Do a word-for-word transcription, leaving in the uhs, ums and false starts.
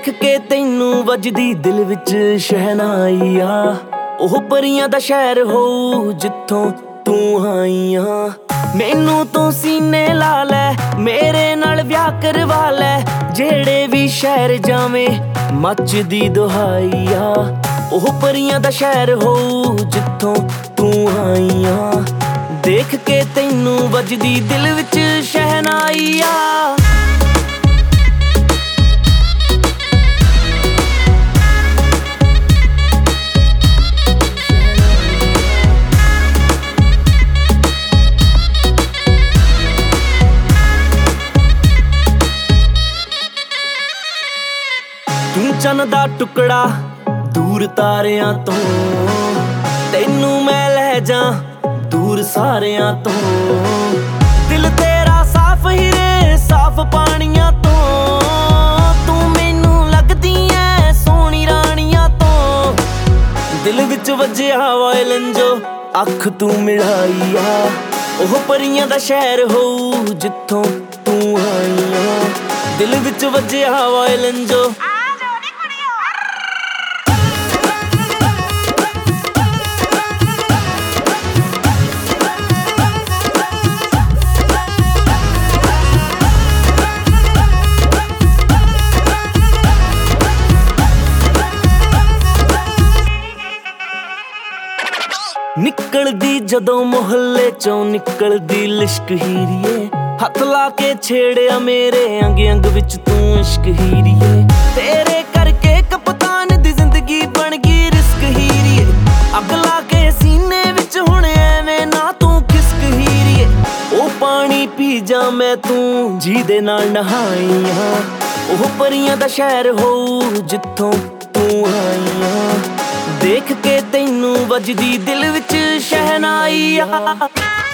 देख के तैनू वजदी दिल विच शहनाई आ। ओह परियां दा शहर होऊ जित्थों तू आई आ। मैनू तू सीने ला लै, मेरे नाल ब्याह करवा लै। जेड़े भी शहर जावें मचदी दुहाई आ। ओह परियां दा शहर होऊ जित्थों तू आई आ। देख के तैनू वजदी दिल विच शहनाई आ। तू चन दा टुकड़ा दूर तारियां तो, तैनू मैं लै जा दूर सारियां तो। दिल तेरा साफ हीरे साफ पानियां तो, तू मैनू लगदी ऐ सोहनी रानियां तो। दिल विच वज्जिया वायलन जो अख तू मिलाई आ। ओह परियां दा शहर होऊ जित्थों तू आई आ। दिल विच वज्जिया वायलन जो निकलदी जदों मुहल्ले चों निकलदी लिश्क हीरिए। हथ ला के छेड़िया मेरे अंग अंग विच तू इश्क हीरिए। तेरे करके कप्तान दी जिंदगी बन गई रिस्क हीरिए। अग ला के सीने विच हुण एवें ना तू खिसक हीरिए। ओ पानी पी जा मैं तू जी दे नाल नहाई हां। ओह परियां दा शहर होऊ जित्थों तू आई आ। देख के तैनू वजदी दिल विच शहनाई आ।